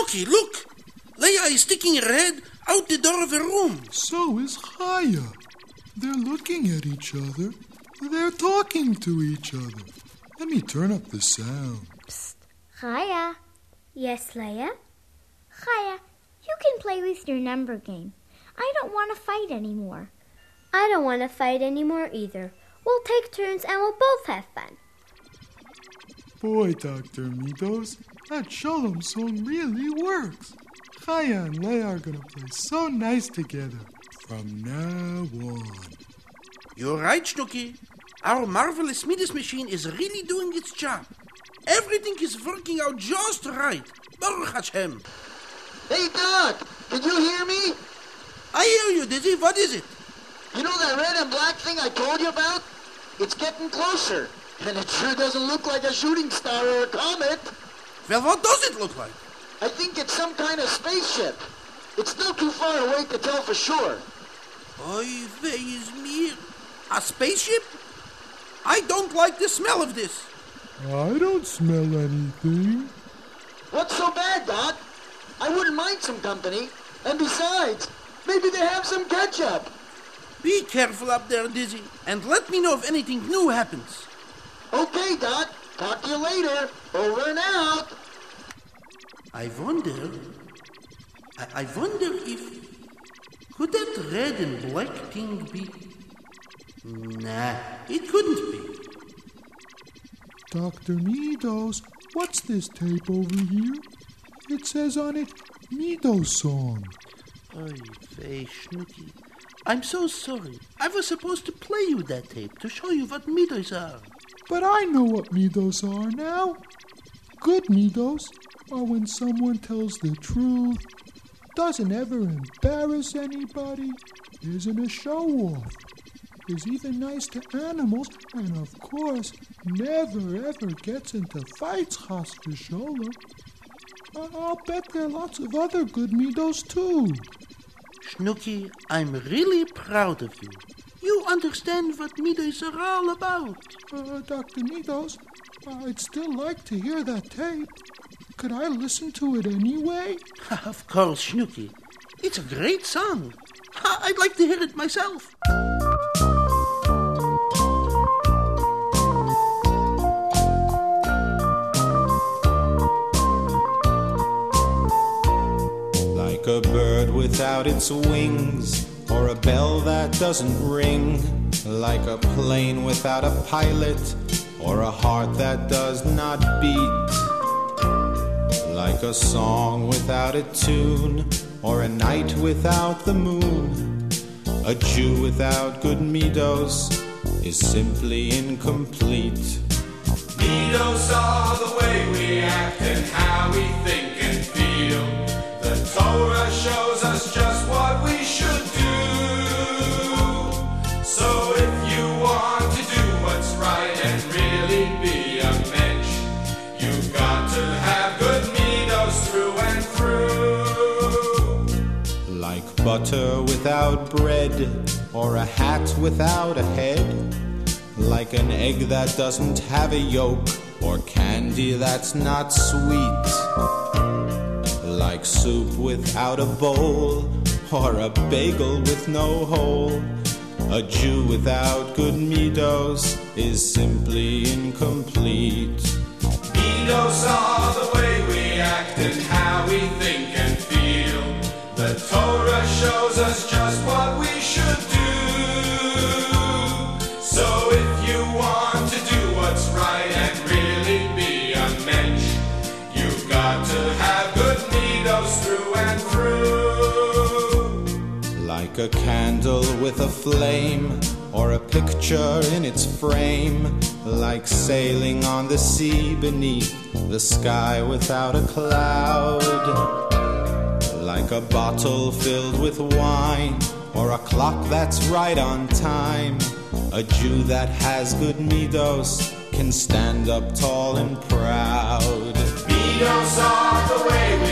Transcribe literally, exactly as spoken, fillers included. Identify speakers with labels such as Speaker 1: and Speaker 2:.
Speaker 1: Snooky, look! Leia is sticking her head out the door of her room.
Speaker 2: So is Chaya. They're looking at each other. They're talking to each other. Let me turn up the sound.
Speaker 3: Psst. Chaya. Yes, Leia? Chaya, you can play with your number game. I don't want to fight anymore.
Speaker 4: I don't want to fight anymore either. We'll take turns and we'll both have fun.
Speaker 2: Boy, Doctor Midos, that Shalom song really works. Chaya and Leia are going to play so nice together from now on.
Speaker 1: You're right, Snooky. Our marvelous Midas machine is really doing its job. Everything is working out just right. Baruch Hashem.
Speaker 5: Hey, Doc, did you hear me?
Speaker 1: I hear you, Dizzy. What is it?
Speaker 5: You know that red and black thing I told you about? It's getting closer, and it sure doesn't look like a shooting star or a comet.
Speaker 1: Well, what does it look like?
Speaker 5: I think it's some kind of spaceship. It's still too far away to tell for sure.
Speaker 1: Oy vey mir. A spaceship? I don't like the smell of this.
Speaker 2: I don't smell anything.
Speaker 5: What's so bad, Doc? I wouldn't mind some company. And besides, maybe they have some ketchup.
Speaker 1: Be careful up there, Dizzy, and let me know if anything new happens.
Speaker 5: Okay, Doc. Talk to you later. Over and out.
Speaker 1: I wonder... I, I wonder if... Could that red and black thing be... Nah, it couldn't be.
Speaker 2: Doctor Midos, what's this tape over here? It says on it, Midos song.
Speaker 1: Oy vey, Snooky. I'm so sorry. I was supposed to play you that tape to show you what Midos are.
Speaker 2: But I know what Midos are now. Good Midos are when someone tells the truth, doesn't ever embarrass anybody, isn't a show-off, is even nice to animals, and of course, never ever gets into fights, chas v'sholem. I'll bet there are lots of other good Midos too.
Speaker 1: Snooky, I'm really proud of you. You understand what Midos are all about.
Speaker 2: Uh, Doctor Midos, I'd still like to hear that tape. Could I listen to it anyway?
Speaker 1: Of course, Snooky. It's a great song. I'd like to hear it myself.
Speaker 6: Like a bird without its wings, or a bell that doesn't ring, like a plane without a pilot, or a heart that does not beat, like a song without a tune, or a night without the moon. A Jew without good Midos is simply incomplete.
Speaker 7: Midos are the way we act and how we think and feel. The Torah shows us just what we should do. So if you want to do what's right and really be a mensch, you've got to have good Midos through and through.
Speaker 6: Like butter without bread, or a hat without a head, like an egg that doesn't have a yolk, or candy that's not sweet, like soup without a bowl, or a bagel with no hole. A Jew without good Midos is simply incomplete.
Speaker 7: Midos are the way we act and how we think and feel. The Torah shows us just what we should do. So if you want to do what's right and really be a mensch, you've got to have good Midos through and through.
Speaker 6: Like a candle with a flame, or a picture in its frame, like sailing on the sea beneath the sky without a cloud, like a bottle filled with wine, or a clock that's right on time. A Jew that has good Midos can stand up tall and proud.
Speaker 7: Midos are the way we